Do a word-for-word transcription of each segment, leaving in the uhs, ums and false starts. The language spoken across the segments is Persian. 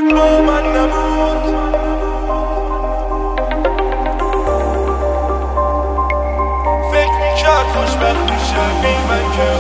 با من نموند. فکر میکرد خوشبخت میشه بی من که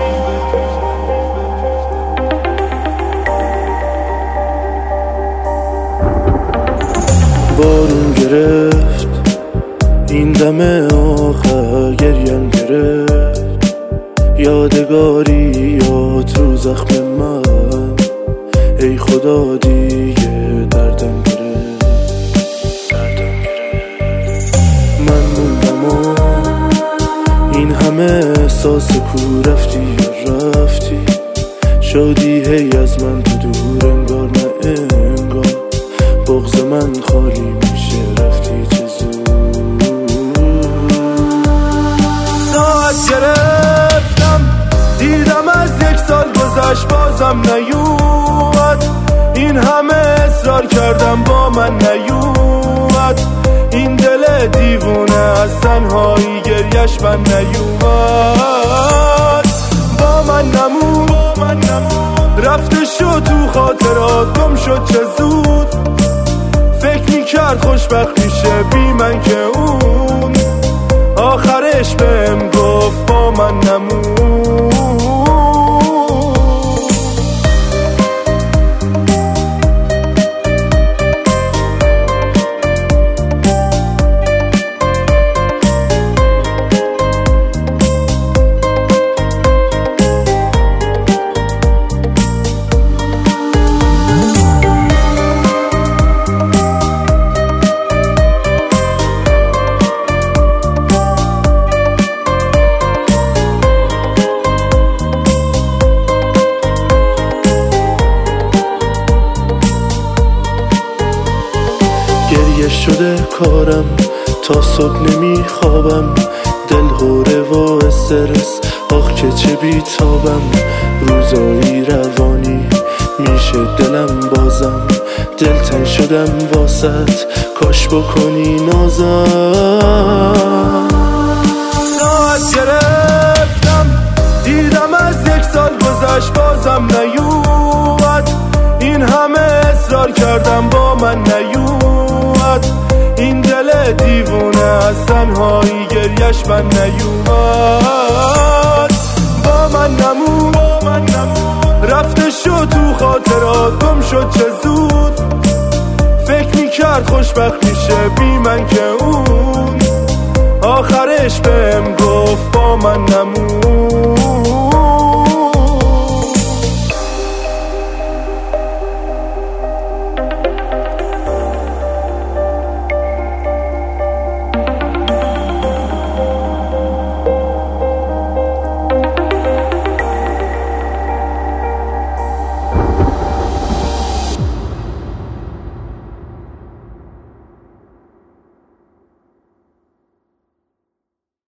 بارون گرفت این دم آخر، گریم گرفت یادگاری یاد رو زخم من. ای خدا دیگه دردم گرفت، دردم گرفت. من موندم و این همه احساس کو رفتی یا رفتی. شادی هی از من تو دور انگار نه انگار. بغض من خالی میشه رفتی چه زود. ساعت گرفتم دیدم از یک سال گذشت بازم نیومد. این همه اصرار کردم با من نیومد. این دل دیوونه از تنهایی گریش من نیومد. با من نمون رفته شد تو خاطرات گم شد چه زود. فکر میکرد خوشبخت میشه بی من که اون آخرش بهم گفت با من نمون. گریه شده کارم تا صبح نمیخوابم. دل هوره و استرس آخ که چه بیتابم. روزایی روانی میشه دلم بازم. دلتنگ شدم واسط کاش بکنی نازم. ساعت گرفتم دیدم از یک سال گذشت بازم نیومد. این همه اصرار کردم با من نیومد. این دل دیوونه از تنهایی گریش من نیومد. با من نمون رفته شد تو خاطرات گم شد چه زود. فکر میکرد خوشبخت میشه بی من که اون آخرش بهم گفت با من نمون.